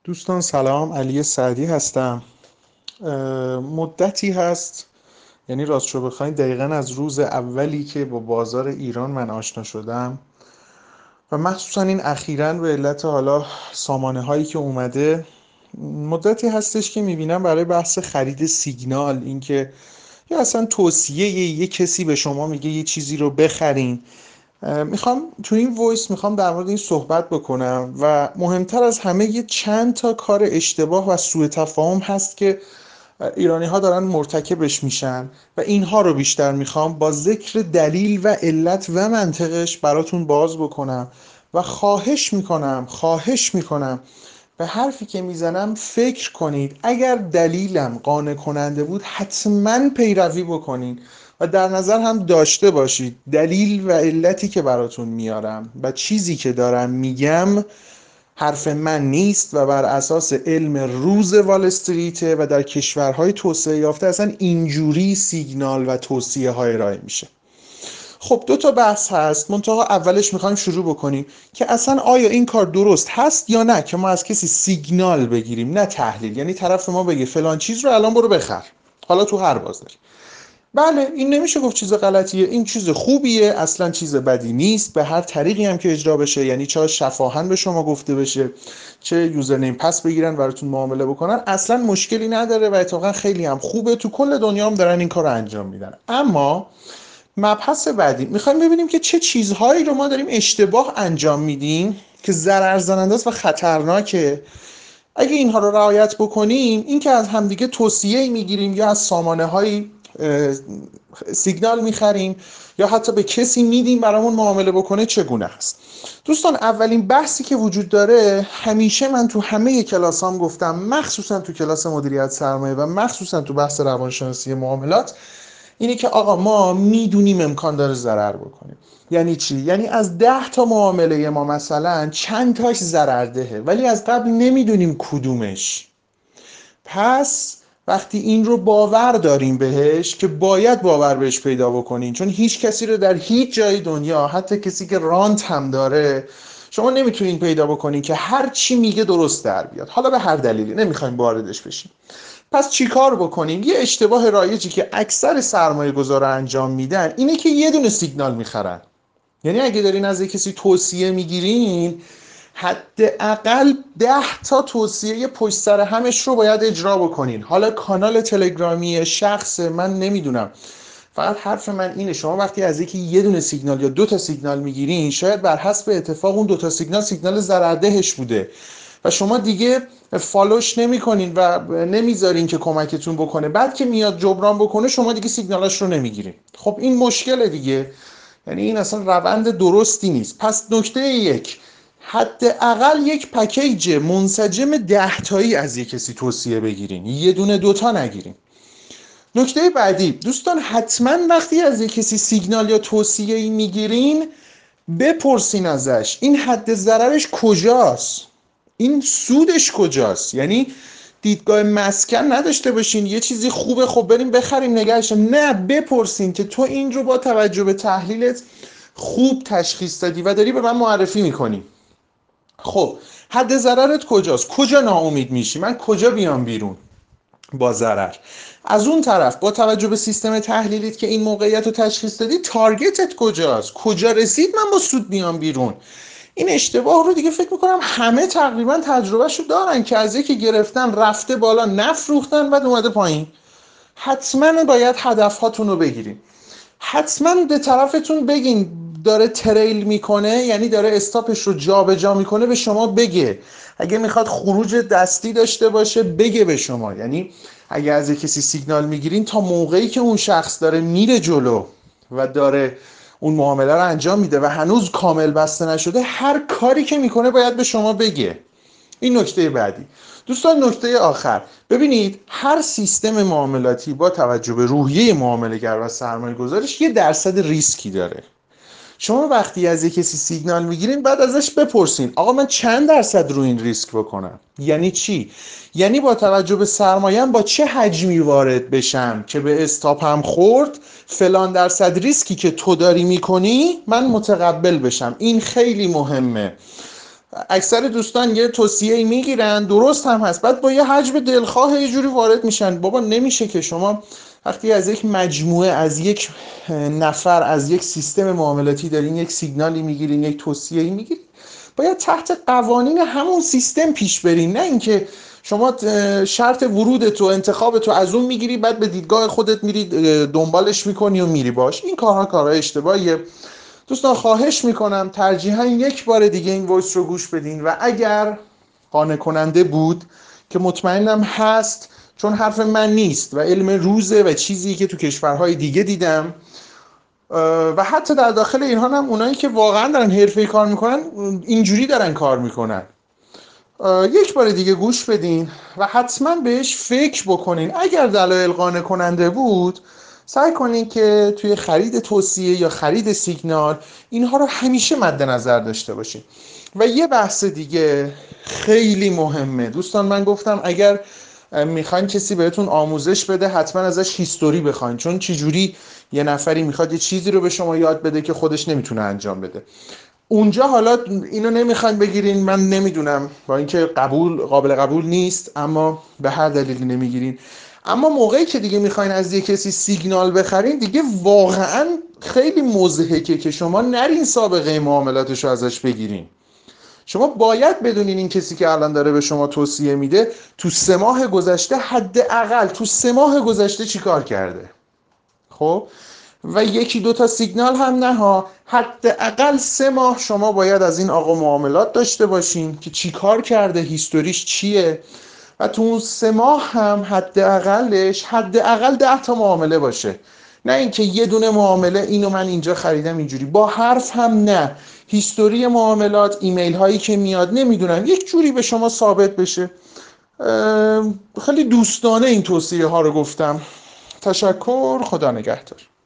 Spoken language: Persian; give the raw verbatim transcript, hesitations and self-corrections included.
دوستان سلام، علی سعدی هستم. مدتی هست، یعنی راستشو بخواین دقیقا از روز اولی که با بازار ایران من آشنا شدم و مخصوصا این اخیراً به علت حالا سامانه هایی که اومده، مدتی هستش که میبینم برای بحث خرید سیگنال، اینکه یا اصلا توصیه یه کسی به شما میگه یه چیزی رو بخرین. میخوام تو این وایس میخوام در مورد این صحبت بکنم و مهمتر از همه یه چند تا کار اشتباه و سوء تفاهم هست که ایرانی ها دارن مرتکبش میشن و اینها رو بیشتر میخوام با ذکر دلیل و علت و منطقش براتون باز بکنم و خواهش میکنم خواهش میکنم به حرفی که میزنم فکر کنید. اگر دلیلم قانع کننده بود حتما پیروی بکنید و در نظر هم داشته باشید دلیل و علتی که براتون میارم و چیزی که دارم میگم حرف من نیست و بر اساس علم روز وال استریته و در کشورهای توسعه یافته اصلا اینجوری سیگنال و توصیه های ارائه میشه. خب دو تا بحث هست، منتها اولش میخوایم شروع بکنیم که اصلا آیا این کار درست هست یا نه که ما از کسی سیگنال بگیریم، نه تحلیل. یعنی طرف ما بگه فلان چیز رو الان برو بخر، حالا تو هر بازاری. بله، این نمیشه گفت چیز غلطیه، این چیز خوبیه، اصلا چیز بدی نیست به هر طریقی هم که اجرا بشه. یعنی چه شفاهن به شما گفته بشه، چه یوزرنیم پس بگیرن براتون معامله بکنن، اصلا مشکلی نداره و اتفاقا خیلی هم خوبه. تو کل دنیا هم دارن این کار رو انجام میدن. اما مبحث بعدی میخوایم ببینیم که چه چیزهایی رو ما داریم اشتباه انجام میدیم که ضرر زننده است و خطرناکه. اگه اینها رو رعایت بکنیم، این که از همدیگه توصیه میگیریم یا از سامانه های سیگنال میخریم یا حتی به کسی میدیم برامون معامله بکنه، چگونه هست. دوستان، اولین بحثی که وجود داره، همیشه من تو همه کلاسام گفتم، مخصوصا تو کلاس مدیریت سرمایه و مخصوصا تو بحث روانشناسی معاملات، اینه که آقا ما میدونیم امکان داره ضرر بکنیم. یعنی چی؟ یعنی از ده تا معامله ما مثلا چند تاش ضرردهه ولی از قبل نمیدونیم کدومش. پس وقتی این رو باور داریم بهش، که باید باور بهش پیدا بکنین، چون هیچ کسی رو در هیچ جای دنیا، حتی کسی که رانت هم داره، شما نمیتونین پیدا بکنین که هر چی میگه درست در بیاد، حالا به هر دلیلی. نمیخوایم واردش بشیم. پس چیکار بکنیم؟ یه اشتباه رایجی که اکثر سرمایه گذارا انجام میدن اینه که یه دونه سیگنال میخرن. یعنی اگه دارین از کسی توصیه میگیرین، حداقل ده تا توصیه پشت سر همش رو باید اجرا بکنین. حالا کانال تلگرامی شخص من نمیدونم، فقط حرف من اینه، شما وقتی از یکی یه دونه سیگنال یا دو تا سیگنال میگیرین، شاید بر حسب اتفاق اون دو تا سیگنال سیگنال ضرردهش بوده و شما دیگه فالوش نمیکنین و نمیذارین که کمکتون بکنه. بعد که میاد جبران بکنه، شما دیگه سیگنالاش رو نمیگیرین. خب این مشکل دیگه. یعنی این اصلا روند درستی نیست. پس نکته یک، حداقل یک پکیج منسجم ده تایی از یک کسی توصیه بگیرین، یه دونه دوتا نگیرین. نکته بعدی دوستان، حتما وقتی از یک کسی سیگنال یا توصیه‌ای میگیرین، بپرسین ازش این حد ضررش کجاست، این سودش کجاست. یعنی دیدگاه مسکن نداشته باشین یه چیزی خوبه خب بریم بخریم نگهش، نه، بپرسین که تو این رو با توجه به تحلیلت خوب تشخیص دادی و داری به من معرفی میکنی. خب حد ضررت کجاست؟ کجا ناامید میشی؟ من کجا بیام بیرون با ضرر؟ از اون طرف با توجه به سیستم تحلیلیت که این موقعیت رو تشخیص دادی، تارگتت کجاست؟ کجا رسید من با سود بیام بیرون؟ این اشتباه رو دیگه فکر میکنم همه تقریبا تجربهشو دارن که از یکی گرفتن رفته بالا نفروختن بعد اومده پایین. حتما باید هدفهاتون رو بگیرین. حتما به طرفتون بگین داره تریل میکنه، یعنی داره استاپش رو جا به جا میکنه، به شما بگه. اگه میخواد خروج دستی داشته باشه بگه به شما. یعنی اگه از کسی سیگنال میگیرین، تا موقعی که اون شخص داره میره جلو و داره اون معامله رو انجام میده و هنوز کامل بسته نشده، هر کاری که میکنه باید به شما بگه. این نکته بعدی. دوستان نکته آخر، ببینید هر سیستم معاملاتی با توجه به روحیه معامله‌گر و سرمایه گذارش یه درصد ریسکی داره. شما وقتی از یک کسی سیگنال میگیرین، بعد ازش بپرسین آقا من چند درصد رو این ریسک بکنم. یعنی چی؟ یعنی با توجه به سرمایه‌ام با چه حجمی وارد بشم که به استاپم خورد فلان درصد ریسکی که تو داری میکنی من متقبل بشم. این خیلی مهمه. اکثر دوستان یه توصیه میگیرن، درست هم هست، بعد با یه حجم دلخواه یه جوری وارد میشن. بابا نمیشه که شما وقتی از یک مجموعه، از یک نفر، از یک سیستم معاملاتی دارین یک سیگنالی میگیرین، یک توصیه‌ای میگیرین، باید تحت قوانین همون سیستم پیش برین، نه اینکه شما شرط ورودت و انتخابت رو از اون میگیری، بعد به دیدگاه خودت میری دنبالش میکنی و میری باش. این کارها کارهای اشتباهیه. دوستان خواهش میکنم ترجیحاً یک بار دیگه این وایس رو گوش بدین و اگر قانع کننده بود، که مطمئنم هست چون حرف من نیست و علم روزه و چیزی که تو کشورهای دیگه دیدم و حتی در داخل اینها هم اونایی که واقعا دارن حرفه‌ای کار میکنن اینجوری دارن کار میکنن. یک بار دیگه گوش بدین و حتما بهش فکر بکنین. اگر دلایل قانع کننده بود، سعی کنین که توی خرید توصیه یا خرید سیگنال اینها رو همیشه مد نظر داشته باشین. و یه بحث دیگه خیلی مهمه دوستان، من گفتم اگر میخواین کسی بهتون آموزش بده حتما ازش هیستوری بخواین، چون چجوری یه نفری میخواد یه چیزی رو به شما یاد بده که خودش نمیتونه انجام بده. اونجا حالا اینو نمیخواین بگیرین، من نمیدونم، با اینکه قبول قابل قبول نیست، اما به هر دلیلی نمیگیرین. اما موقعی که دیگه میخواین از یه کسی سیگنال بخرین، دیگه واقعا خیلی مضحکه که شما نرین سابقه معاملاتشو ازش بگیرین. شما باید بدونین این کسی که الان داره به شما توصیه میده تو سه ماه گذشته، حداقل تو سه ماه گذشته چی کار کرده. خب و یکی دو تا سیگنال هم نه ها، حداقل سه ماه شما باید از این آقا معاملات داشته باشین که چی کار کرده، هیستوریش چیه، و تو اون سه ماه هم حداقلش حداقل ده تا معامله باشه. نه اینکه یه دونه معامله اینو من اینجا خریدم اینجوری، با حرف هم نه، هیستوری معاملات، ایمیل هایی که میاد، نمیدونم یک جوری به شما ثابت بشه. خیلی دوستانه این توصیه ها رو گفتم. تشکر، خدا نگهدار.